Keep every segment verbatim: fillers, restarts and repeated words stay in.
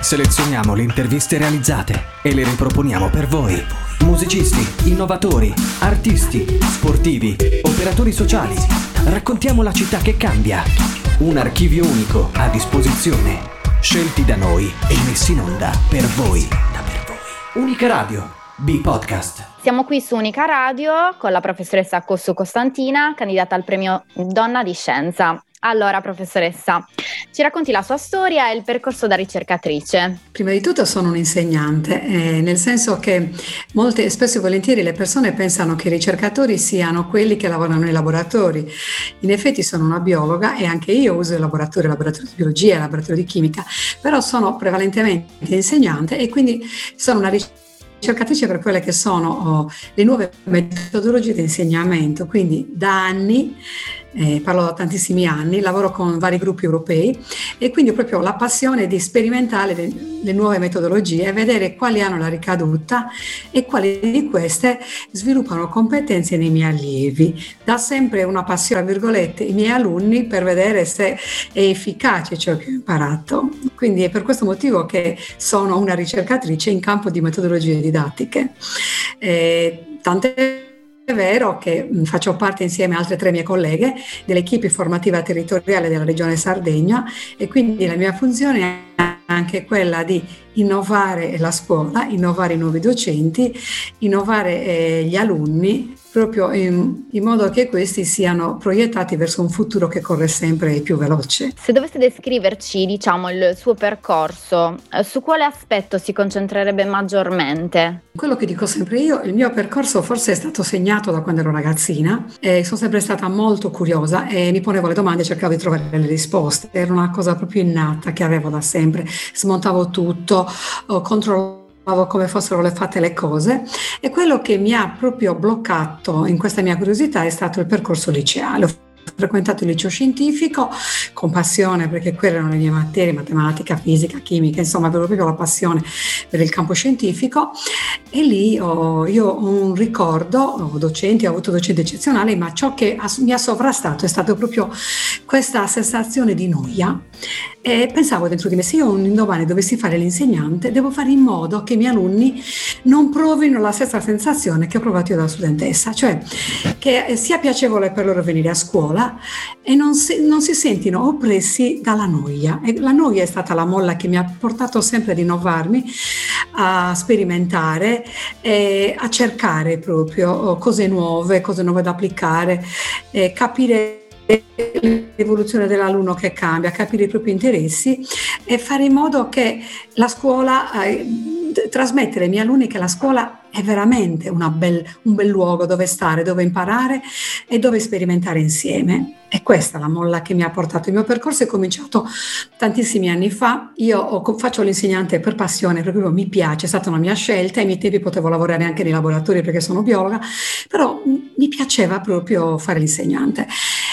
Selezioniamo le interviste realizzate e le riproponiamo per voi. Musicisti, innovatori, artisti, sportivi, operatori sociali. Raccontiamo la città che cambia. Un archivio unico a disposizione. Scelti da noi e messi in onda per voi. Unica Radio, B-Podcast. Siamo qui su Unica Radio con la professoressa Cossu Costantina, candidata al premio Donna di Scienza. Allora, professoressa, ci racconti la sua storia e il percorso da ricercatrice. Prima di tutto sono un'insegnante, eh, nel senso che molte, spesso e volentieri le persone pensano che i ricercatori siano quelli che lavorano nei laboratori. In effetti sono una biologa e anche io uso il laboratorio, il laboratorio di biologia, il laboratorio di chimica, però sono prevalentemente insegnante e quindi sono una ricercatrice ricercatrice per quelle che sono oh, le nuove metodologie di insegnamento, quindi da anni, eh, parlo da tantissimi anni, lavoro con vari gruppi europei e quindi ho proprio la passione di sperimentare le, le nuove metodologie e vedere quali hanno la ricaduta e quali di queste sviluppano competenze nei miei allievi. Da sempre una passione, tra virgolette, i miei alunni per vedere se è efficace ciò che ho imparato. Quindi è per questo motivo che sono una ricercatrice in campo di metodologie didattiche. Eh, tant'è È vero che faccio parte insieme a altre tre mie colleghe dell'equipe formativa territoriale della Regione Sardegna e quindi la mia funzione è anche quella di innovare la scuola, innovare i nuovi docenti, innovare eh, gli alunni proprio in, in modo che questi siano proiettati verso un futuro che corre sempre più veloce. Se dovesse descriverci, diciamo, il suo percorso, eh, su quale aspetto si concentrerebbe maggiormente? Quello che dico sempre io, il mio percorso forse è stato segnato da quando ero ragazzina e sono sempre stata molto curiosa e mi ponevo le domande e cercavo di trovare le risposte. Era una cosa proprio innata che avevo da sempre, smontavo tutto, controllavo come fossero le fatte le cose e quello che mi ha proprio bloccato in questa mia curiosità è stato il percorso liceale. Ho frequentato il liceo scientifico con passione perché quelle erano le mie materie, matematica, fisica, chimica, insomma avevo proprio la passione per il campo scientifico e lì ho, io ho un ricordo, ho docenti, ho avuto docenti eccezionali, ma ciò che mi ha sovrastato è stato proprio questa sensazione di noia e pensavo dentro di me, se io un domani dovessi fare l'insegnante devo fare in modo che i miei alunni non provino la stessa sensazione che ho provato io da studentessa, cioè che sia piacevole per loro venire a scuola e non si, non si sentino oppressi dalla noia. E la noia è stata la molla che mi ha portato sempre ad innovarmi, a sperimentare e a cercare proprio cose nuove, cose nuove da applicare, e capire l'evoluzione dell'alunno che cambia, capire i propri interessi e fare in modo che la scuola, eh, trasmettere ai miei alunni che la scuola è veramente una bel, un bel luogo dove stare, dove imparare e dove sperimentare insieme. E questa è la molla che mi ha portato. Il mio percorso è cominciato tantissimi anni fa. Io ho, faccio l'insegnante per passione, proprio mi piace, è stata una mia scelta. Ai miei tempi potevo lavorare anche nei laboratori perché sono biologa, però mi piaceva proprio fare l'insegnante.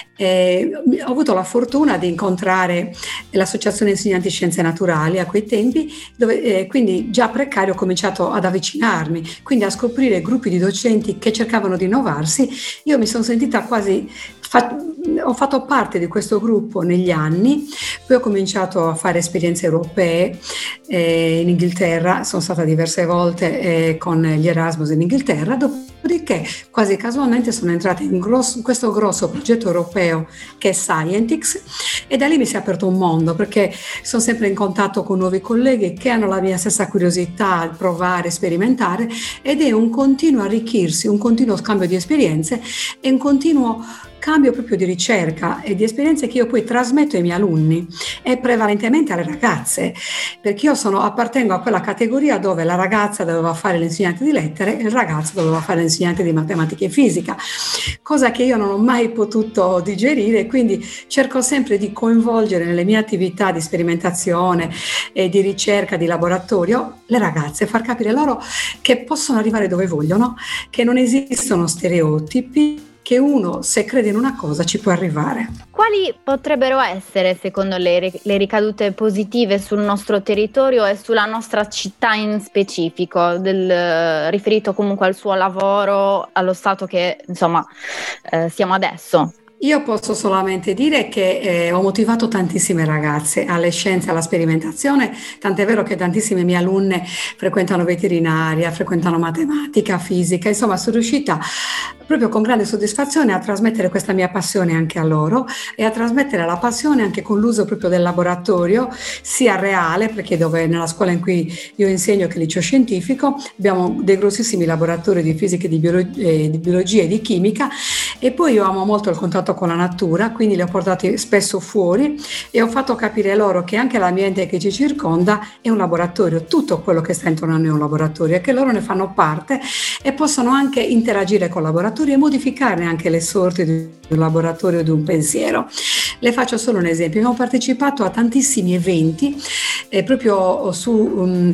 Eh, ho avuto la fortuna di incontrare l'Associazione Insegnanti Scienze Naturali a quei tempi, dove eh, quindi già precario ho cominciato ad avvicinarmi, quindi a scoprire gruppi di docenti che cercavano di innovarsi. Io mi sono sentita quasi Fa- ho fatto parte di questo gruppo negli anni, poi ho cominciato a fare esperienze europee eh, in Inghilterra, sono stata diverse volte eh, con gli Erasmus in Inghilterra, dopodiché quasi casualmente sono entrata in, grosso, in questo grosso progetto europeo che è Scientix e da lì mi si è aperto un mondo perché sono sempre in contatto con nuovi colleghi che hanno la mia stessa curiosità a provare, sperimentare ed è un continuo arricchirsi, un continuo scambio di esperienze e un continuo cambio proprio di ricerca e di esperienze che io poi trasmetto ai miei alunni e prevalentemente alle ragazze, perché io sono, appartengo a quella categoria dove la ragazza doveva fare l'insegnante di lettere e il ragazzo doveva fare l'insegnante di matematica e fisica, cosa che io non ho mai potuto digerire, quindi cerco sempre di coinvolgere nelle mie attività di sperimentazione e di ricerca, di laboratorio, le ragazze, far capire loro che possono arrivare dove vogliono, che non esistono stereotipi, che uno, se crede in una cosa, ci può arrivare. Quali potrebbero essere, secondo lei, le ricadute positive sul nostro territorio e sulla nostra città in specifico, del, riferito comunque al suo lavoro, allo stato che, insomma, eh, siamo adesso? Io posso solamente dire che eh, ho motivato tantissime ragazze alle scienze, alla sperimentazione, tant'è vero che tantissime mie alunne frequentano veterinaria, frequentano matematica, fisica, insomma sono riuscita proprio con grande soddisfazione a trasmettere questa mia passione anche a loro e a trasmettere la passione anche con l'uso proprio del laboratorio, sia reale, perché dove nella scuola in cui io insegno, che è il liceo scientifico, abbiamo dei grossissimi laboratori di fisica, di, biolo- eh, di biologia e di chimica, e poi io amo molto il contatto con la natura, quindi li ho portati spesso fuori e ho fatto capire loro che anche l'ambiente che ci circonda è un laboratorio, tutto quello che sta intorno a noi è un laboratorio e che loro ne fanno parte e possono anche interagire con il laboratorio e modificarne anche le sorti di un laboratorio, di un pensiero. Le faccio solo un esempio: abbiamo partecipato a tantissimi eventi eh, proprio su um,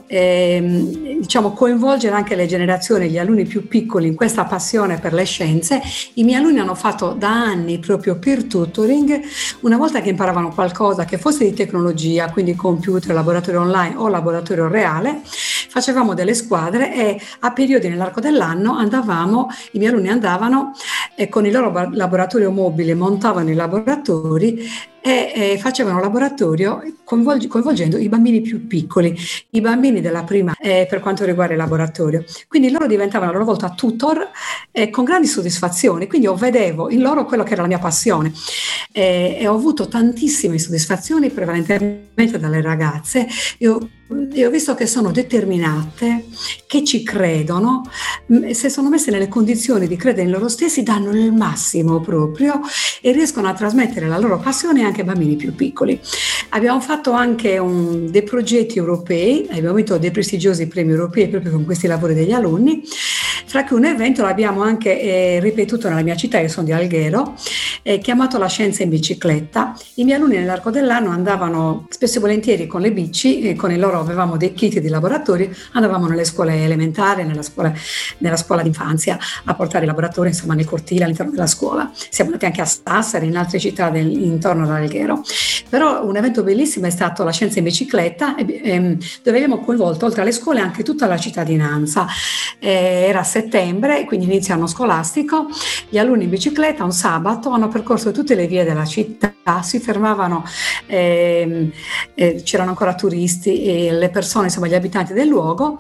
eh, diciamo coinvolgere anche le generazioni, gli alunni più piccoli in questa passione per le scienze. I miei alunni hanno fatto da anni proprio peer tutoring, una volta che imparavano qualcosa che fosse di tecnologia, quindi computer, laboratorio online o laboratorio reale, facevamo delle squadre e a periodi nell'arco dell'anno andavamo, i miei alunni andavano e con il loro laboratorio mobile montavano i laboratori e, e facevano laboratorio coinvolg- coinvolgendo i bambini più piccoli, i bambini della prima eh, per quanto riguarda il laboratorio. Quindi loro diventavano a loro volta tutor eh, con grandi soddisfazioni, quindi io vedevo in loro quello che era la mia passione eh, e ho avuto tantissime soddisfazioni, prevalentemente dalle ragazze. Io E ho visto che sono determinate, che ci credono, se sono messe nelle condizioni di credere in loro stessi danno il massimo proprio e riescono a trasmettere la loro passione anche ai bambini più piccoli. Abbiamo fatto anche un, dei progetti europei, abbiamo vinto dei prestigiosi premi europei proprio con questi lavori degli alunni, fra cui un evento l'abbiamo anche eh, ripetuto nella mia città, io sono di Alghero, eh, chiamato La Scienza in Bicicletta. I miei alunni nell'arco dell'anno andavano spesso e volentieri con le bici e con il loro avevamo dei kit di laboratori, andavamo nelle scuole elementari, nella scuola, nella scuola d'infanzia a portare i laboratori insomma nei cortili all'interno della scuola. Siamo andati anche a Sassari, in altre città del, intorno ad Alghero. Però un evento bellissimo è stato La Scienza in Bicicletta, ehm, dove abbiamo coinvolto oltre alle scuole anche tutta la cittadinanza. Eh, era settembre, quindi inizio anno scolastico, gli alunni in bicicletta un sabato hanno percorso tutte le vie della città, si fermavano, ehm, eh, c'erano ancora turisti e le persone, insomma gli abitanti del luogo,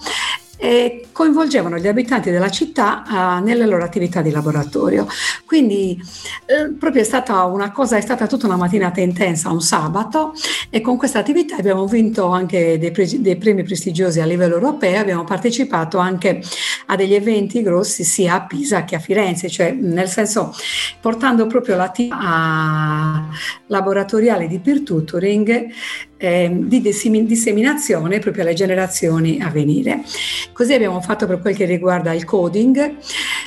e coinvolgevano gli abitanti della città uh, nelle loro attività di laboratorio. Quindi eh, proprio è stata una cosa, è stata tutta una mattinata intensa, un sabato, e con questa attività abbiamo vinto anche dei, pre- dei premi prestigiosi a livello europeo. Abbiamo partecipato anche a degli eventi grossi sia a Pisa che a Firenze, cioè nel senso portando proprio l'attività laboratoriale di peer tutoring eh, di disseminazione proprio alle generazioni a venire. Così abbiamo fatto per quel che riguarda il coding.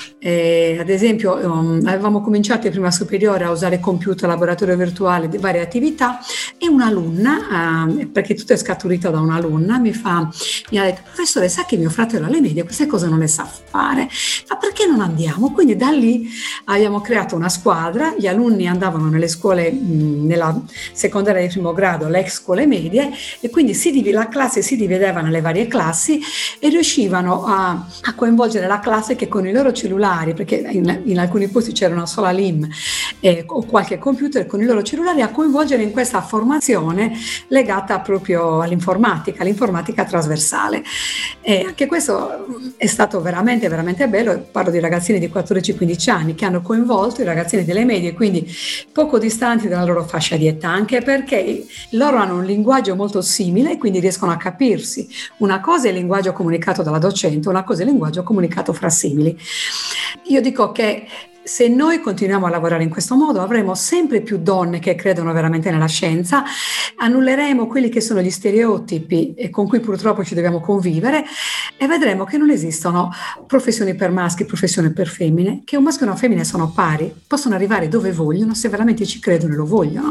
Eh, ad esempio um, avevamo cominciato in prima superiore a usare computer, laboratorio virtuale, di varie attività, e un'alunna, uh, perché tutto è scaturito da un'alunna, mi fa mi ha detto: professore, sa che mio fratello alle medie queste cose non le sa fare, ma perché non andiamo? Quindi da lì abbiamo creato una squadra, gli alunni andavano nelle scuole, mh, nella secondaria di primo grado, le ex scuole medie, e quindi si div- la classe si divideva nelle varie classi e riuscivano a, a coinvolgere la classe che con i loro cellulari, perché in, in alcuni posti c'era una sola L I M eh, o qualche computer, con i loro cellulari a coinvolgere in questa formazione legata proprio all'informatica, all'informatica trasversale. E anche questo è stato veramente veramente bello. Parlo di ragazzini di quattordici quindici anni che hanno coinvolto i ragazzini delle medie, quindi poco distanti dalla loro fascia di età, anche perché loro hanno un linguaggio molto simile e quindi riescono a capirsi. Una cosa è il linguaggio comunicato dalla docente, una cosa è il linguaggio comunicato fra simili. Io dico che se noi continuiamo a lavorare in questo modo avremo sempre più donne che credono veramente nella scienza, annulleremo quelli che sono gli stereotipi e con cui purtroppo ci dobbiamo convivere, e vedremo che non esistono professioni per maschi, professioni per femmine, che un maschio e una femmina sono pari, possono arrivare dove vogliono se veramente ci credono e lo vogliono,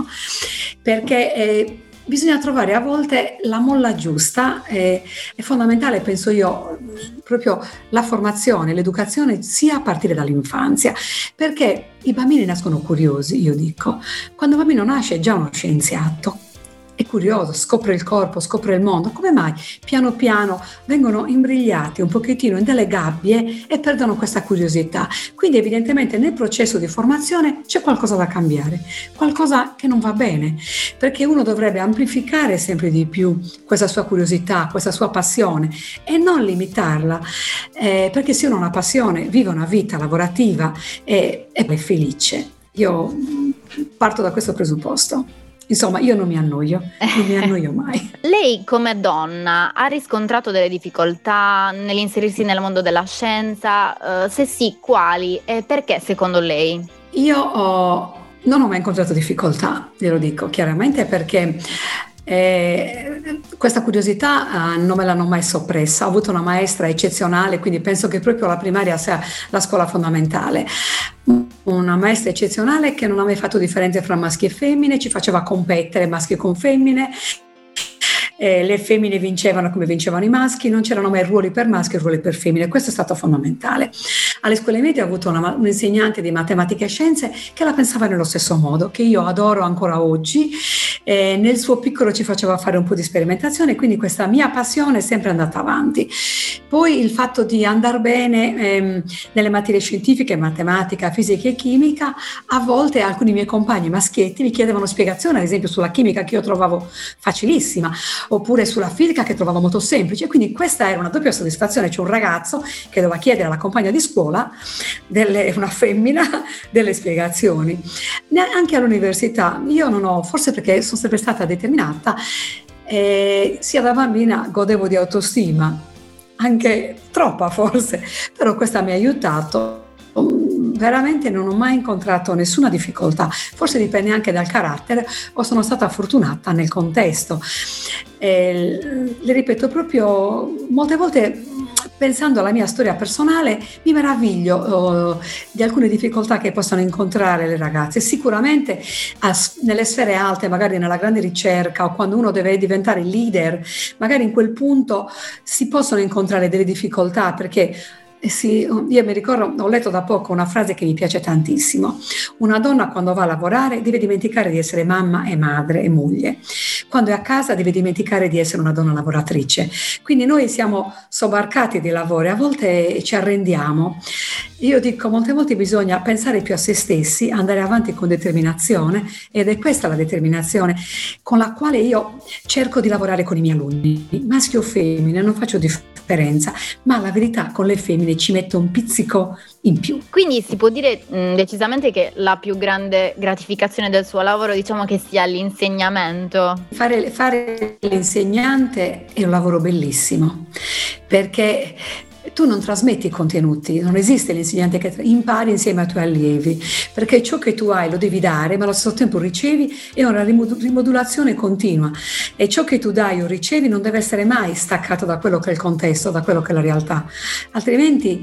perché eh, bisogna trovare a volte la molla giusta. È, è fondamentale, penso io, proprio la formazione, l'educazione sia a partire dall'infanzia, perché i bambini nascono curiosi, io dico. Quando un bambino nasce è già uno scienziato, è curioso, scopre il corpo, scopre il mondo. Come mai piano piano vengono imbrigliati un pochettino in delle gabbie e perdono questa curiosità? Quindi evidentemente nel processo di formazione c'è qualcosa da cambiare, qualcosa che non va bene, perché uno dovrebbe amplificare sempre di più questa sua curiosità, questa sua passione e non limitarla, eh, perché se uno ha una passione, vive una vita lavorativa e è felice. Io parto da questo presupposto. Insomma, io non mi annoio, non mi annoio mai. Lei come donna ha riscontrato delle difficoltà nell'inserirsi nel mondo della scienza? Uh, se sì, quali e perché secondo lei? Io ho, non ho mai incontrato difficoltà, glielo dico chiaramente, perché Eh, questa curiosità eh, non me l'hanno mai soppressa. Ho avuto una maestra eccezionale, quindi penso che proprio la primaria sia la scuola fondamentale. Una maestra eccezionale che non ha mai fatto differenze fra maschi e femmine, ci faceva competere maschi con femmine. Eh, le femmine vincevano come vincevano i maschi, non c'erano mai ruoli per maschi e ruoli per femmine, questo è stato fondamentale. Alle scuole medie ho avuto una, un insegnante di matematica e scienze che la pensava nello stesso modo, che io adoro ancora oggi. Eh, nel suo piccolo ci faceva fare un po' di sperimentazione, quindi questa mia passione è sempre andata avanti. Poi il fatto di andare bene ehm, nelle materie scientifiche, matematica, fisica e chimica, a volte alcuni miei compagni maschietti mi chiedevano spiegazioni, ad esempio sulla chimica che io trovavo facilissima, oppure sulla fisica che trovavo molto semplice, quindi questa era una doppia soddisfazione. C'è un ragazzo che doveva chiedere alla compagna di scuola, delle, una femmina, delle spiegazioni. Anche all'università io non ho, forse perché sono sempre stata determinata, eh, sia da bambina godevo di autostima, anche troppa forse, però questa mi ha aiutato. Veramente non ho mai incontrato nessuna difficoltà, forse dipende anche dal carattere o sono stata fortunata nel contesto. Eh, le ripeto, proprio molte volte pensando alla mia storia personale mi meraviglio oh, di alcune difficoltà che possono incontrare le ragazze. Sicuramente a, nelle sfere alte, magari nella grande ricerca o quando uno deve diventare leader, magari in quel punto si possono incontrare delle difficoltà, perché Eh sì, io mi ricordo, ho letto da poco una frase che mi piace tantissimo: una donna quando va a lavorare deve dimenticare di essere mamma e madre e moglie, quando è a casa deve dimenticare di essere una donna lavoratrice. Quindi noi siamo sobbarcati di lavoro e a volte ci arrendiamo. Io dico, molte volte bisogna pensare più a se stessi, andare avanti con determinazione, ed è questa la determinazione con la quale io cerco di lavorare con i miei alunni, maschio o femmine, non faccio differenza, ma la verità con le femmine ci metto un pizzico in più. Quindi si può dire mh, decisamente che la più grande gratificazione del suo lavoro, diciamo, che sia l'insegnamento. Fare, fare l'insegnante è un lavoro bellissimo, perché tu non trasmetti i contenuti, non esiste l'insegnante che impari insieme ai tuoi allievi, perché ciò che tu hai lo devi dare, ma allo stesso tempo ricevi, è una rimodulazione continua, e ciò che tu dai o ricevi non deve essere mai staccato da quello che è il contesto, da quello che è la realtà, altrimenti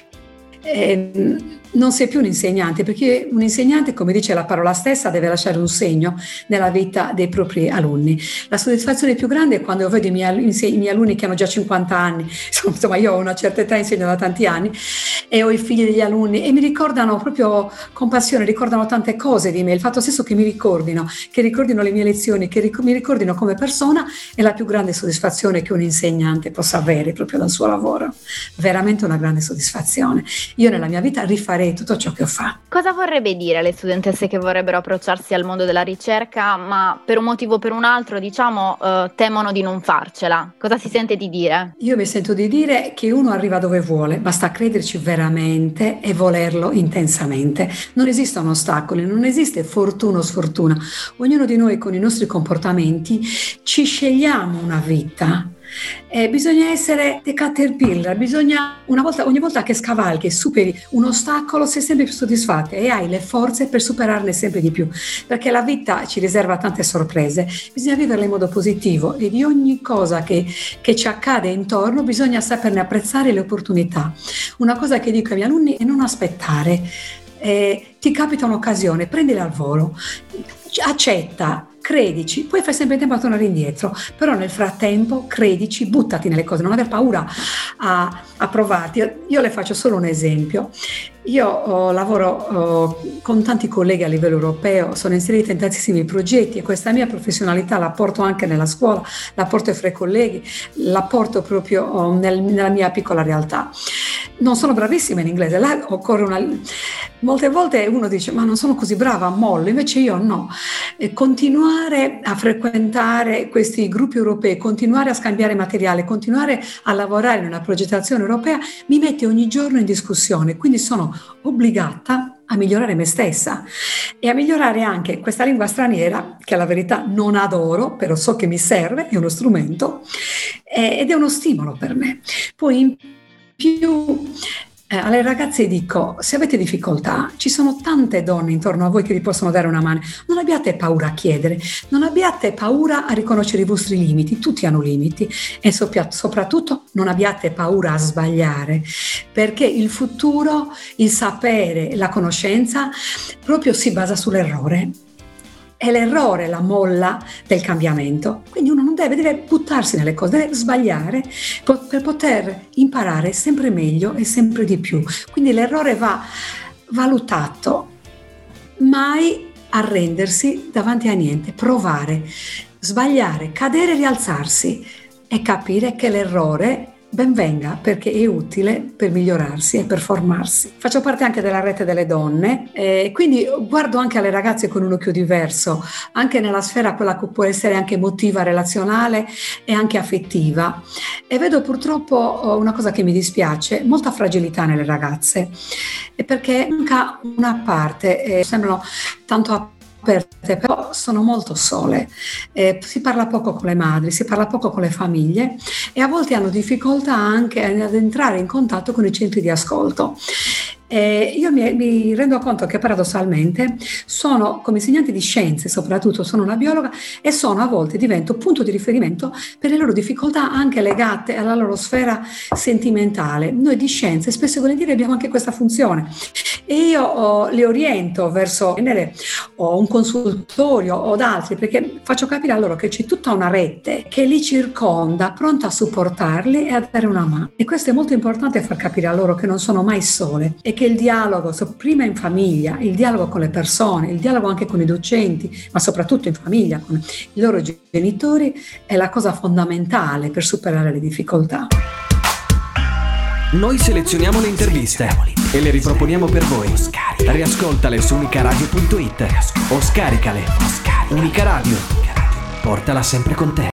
eh, non sei più un insegnante, perché un insegnante, come dice la parola stessa, deve lasciare un segno nella vita dei propri alunni. La soddisfazione più grande è quando io vedo i miei, i miei alunni che hanno già cinquanta anni, insomma io ho una certa età, insegno da tanti anni, e ho i figli degli alunni e mi ricordano proprio con passione, ricordano tante cose di me. Il fatto stesso che mi ricordino, che ricordino le mie lezioni, che ric- mi ricordino come persona, è la più grande soddisfazione che un insegnante possa avere proprio dal suo lavoro. Veramente una grande soddisfazione. Io nella mia vita rifarei tutto ciò che ho fatto. Cosa vorrebbe dire alle studentesse che vorrebbero approcciarsi al mondo della ricerca, ma per un motivo o per un altro, diciamo, eh, temono di non farcela? Cosa si sente di dire? Io mi sento di dire che uno arriva dove vuole, basta crederci veramente e volerlo intensamente. Non esistono ostacoli, non esiste fortuna o sfortuna. Ognuno di noi con i nostri comportamenti ci scegliamo una vita. Eh, bisogna essere dei caterpillar, bisogna una volta, ogni volta che scavalchi e superi un ostacolo sei sempre più soddisfatta e hai le forze per superarne sempre di più, perché la vita ci riserva tante sorprese, bisogna viverla in modo positivo e di ogni cosa che, che ci accade intorno bisogna saperne apprezzare le opportunità. Una cosa che dico ai miei alunni è non aspettare, eh, ti capita un'occasione, prendila al volo, accetta, credici, poi fai sempre in tempo a tornare indietro, però nel frattempo credici, buttati nelle cose, non aver paura a, a provarti. Io, io le faccio solo un esempio. Io oh, lavoro oh, con tanti colleghi a livello europeo, sono inserita in tantissimi progetti e questa mia professionalità la porto anche nella scuola, la porto fra i colleghi, la porto proprio oh, nel, nella mia piccola realtà. Non sono bravissima in inglese, là occorre una... Molte volte uno dice ma non sono così brava, mollo, invece io no. E continuare a frequentare questi gruppi europei, continuare a scambiare materiale, continuare a lavorare in una progettazione europea mi mette ogni giorno in discussione, quindi sono obbligata a migliorare me stessa e a migliorare anche questa lingua straniera che la verità non adoro, però so che mi serve, è uno strumento eh, ed è uno stimolo per me. Poi in più eh, alle ragazze dico, se avete difficoltà ci sono tante donne intorno a voi che vi possono dare una mano, non abbiate paura a chiedere, non abbiate paura a riconoscere i vostri limiti, tutti hanno limiti e sopra- soprattutto non abbiate paura a sbagliare, perché il futuro, il sapere, la conoscenza proprio si basa sull'errore. È l'errore la molla del cambiamento, quindi uno non deve, deve buttarsi nelle cose, deve sbagliare per poter imparare sempre meglio e sempre di più. Quindi l'errore va valutato, mai arrendersi davanti a niente, provare, sbagliare, cadere, rialzarsi e capire che l'errore ben venga perché è utile per migliorarsi e per formarsi. Faccio parte anche della rete delle donne e quindi guardo anche alle ragazze con un occhio diverso, anche nella sfera quella che può essere anche emotiva, relazionale e anche affettiva, e vedo purtroppo una cosa che mi dispiace, molta fragilità nelle ragazze, perché manca una parte, eh, sembrano tanto aperte, però sono molto sole, eh, si parla poco con le madri, si parla poco con le famiglie e a volte hanno difficoltà anche ad entrare in contatto con i centri di ascolto. Eh, io mi, mi rendo conto che paradossalmente sono, come insegnanti di scienze soprattutto, sono una biologa e sono a volte divento punto di riferimento per le loro difficoltà anche legate alla loro sfera sentimentale. Noi di scienze spesso e volentieri abbiamo anche questa funzione e io oh, li oriento verso o un consultorio o da altri, perché faccio capire a loro che c'è tutta una rete che li circonda, pronta a supportarli e a dare una mano, e questo è molto importante, far capire a loro che non sono mai sole e che il dialogo, prima in famiglia, il dialogo con le persone, il dialogo anche con i docenti, ma soprattutto in famiglia con i loro genitori, è la cosa fondamentale per superare le difficoltà. Noi selezioniamo le interviste e le riproponiamo per voi. Riascoltale su unicaradio punto it o scaricale. Unica Radio, portala sempre con te.